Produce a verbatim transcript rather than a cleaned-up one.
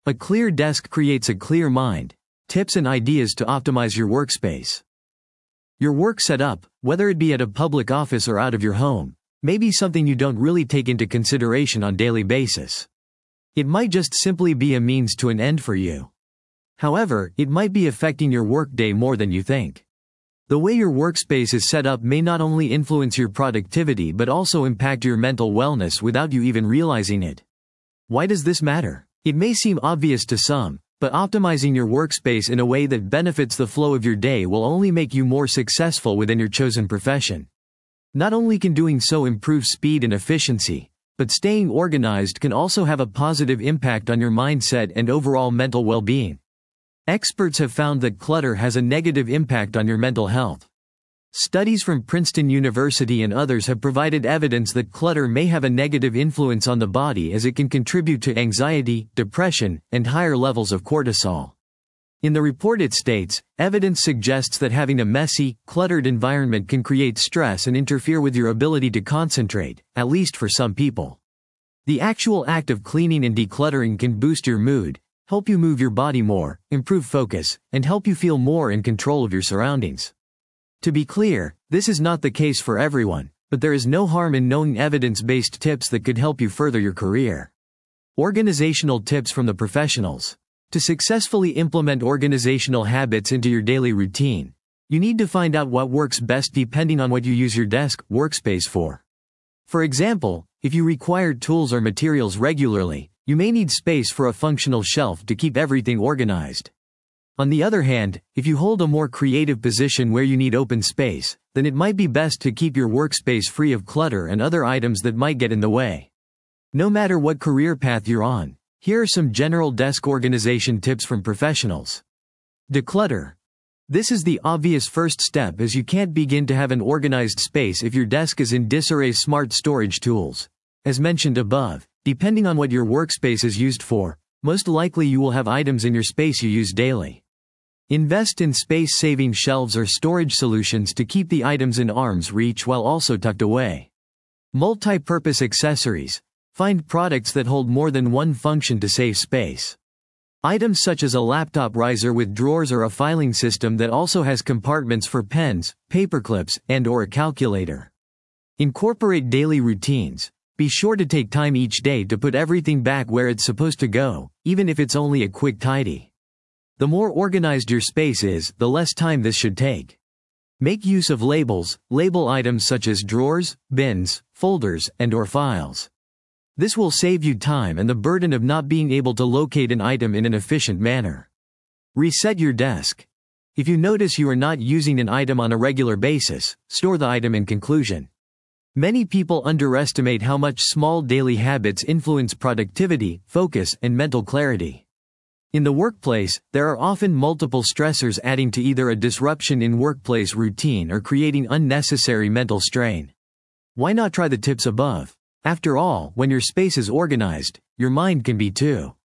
A clear desk creates a clear mind. Tips and ideas to optimize your workspace. Your work setup, whether it be at a public office or out of your home, may be something you don't really take into consideration on a daily basis. It might just simply be a means to an end for you. However, it might be affecting your workday more than you think. The way your workspace is set up may not only influence your productivity but also impact your mental wellness without you even realizing it. Why does this matter? It may seem obvious to some, but optimizing your workspace in a way that benefits the flow of your day will only make you more successful within your chosen profession. Not only can doing so improve speed and efficiency, but staying organized can also have a positive impact on your mindset and overall mental well-being. Experts have found that clutter has a negative impact on your mental health. Studies from Princeton University and others have provided evidence that clutter may have a negative influence on the body as it can contribute to anxiety, depression, and higher levels of cortisol. In the report it states, evidence suggests that having a messy, cluttered environment can create stress and interfere with your ability to concentrate, at least for some people. The actual act of cleaning and decluttering can boost your mood, help you move your body more, improve focus, and help you feel more in control of your surroundings. To be clear, this is not the case for everyone, but there is no harm in knowing evidence-based tips that could help you further your career. Organizational tips from the professionals. To successfully implement organizational habits into your daily routine, you need to find out what works best depending on what you use your desk, workspace for. For example, if you require tools or materials regularly, you may need space for a functional shelf to keep everything organized. On the other hand, if you hold a more creative position where you need open space, then it might be best to keep your workspace free of clutter and other items that might get in the way. No matter what career path you're on, here are some general desk organization tips from professionals. Declutter. This is the obvious first step, as you can't begin to have an organized space if your desk is in disarray. Smart storage tools. As mentioned above, depending on what your workspace is used for, most likely you will have items in your space you use daily. Invest in space-saving shelves or storage solutions to keep the items in arm's reach while also tucked away. Multi-purpose accessories. Find products that hold more than one function to save space. Items such as a laptop riser with drawers or a filing system that also has compartments for pens, paperclips, and/or a calculator. Incorporate daily routines. Be sure to take time each day to put everything back where it's supposed to go, even if it's only a quick tidy. The more organized your space is, the less time this should take. Make use of labels. Label items such as drawers, bins, folders, and/or files. This will save you time and the burden of not being able to locate an item in an efficient manner. Reset your desk. If you notice you are not using an item on a regular basis, store the item in conclusion. Many people underestimate how much small daily habits influence productivity, focus, and mental clarity. In the workplace, there are often multiple stressors adding to either a disruption in workplace routine or creating unnecessary mental strain. Why not try the tips above? After all, when your space is organized, your mind can be too.